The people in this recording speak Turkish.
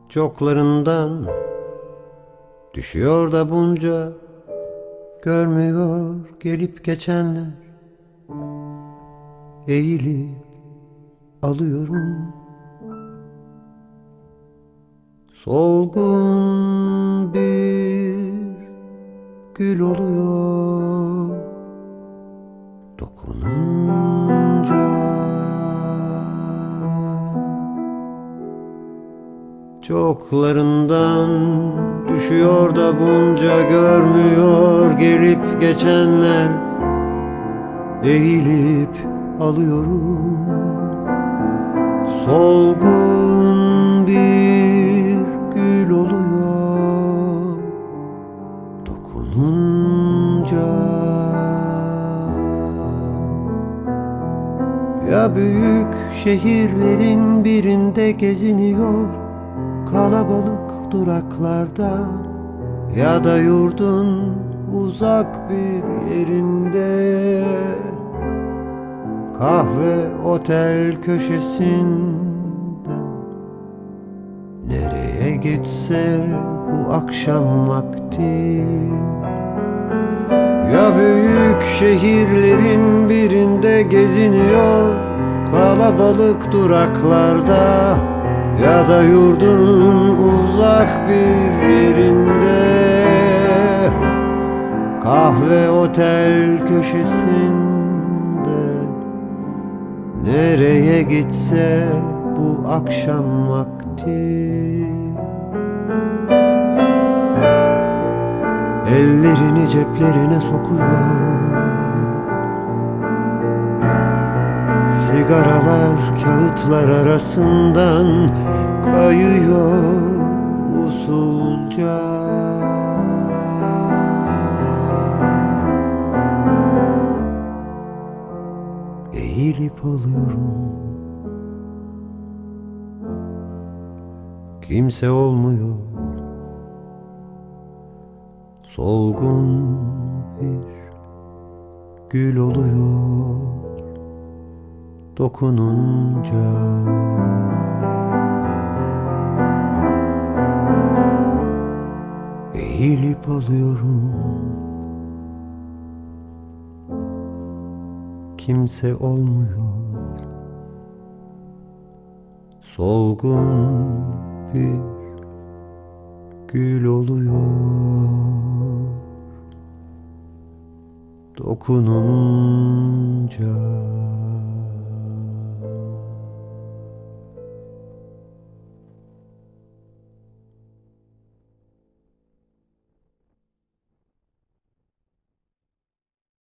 Çoklarından düşüyor da bunca, görmüyor gelip geçenler. Eğilip alıyorum, solgun bir gül oluyor dokununca. Çoklarından düşüyor da bunca, görmüyor gelip geçenler. Eğilip alıyorum, solgun bir gül oluyor dokununca. Ya büyük şehirlerin birinde geziniyor kalabalık duraklarda, ya da yurdun uzak bir yerinde, kahve otel köşesinde. Nereye gitse bu akşam vakti, ya büyük şehirlerin birinde geziniyor kalabalık duraklarda, ya da yurdun uzak bir yerinde, kahve otel köşesinde. Nereye gitse bu akşam vakti, ellerini ceplerine sokuyor, sigaralar kağıtlar arasından kayıyor usulca. Eğilip alıyorum, kimse olmuyor, solgun bir gül oluyor dokununca. Eğilip alıyorum, kimse olmuyor, solgun bir gül oluyor dokununca.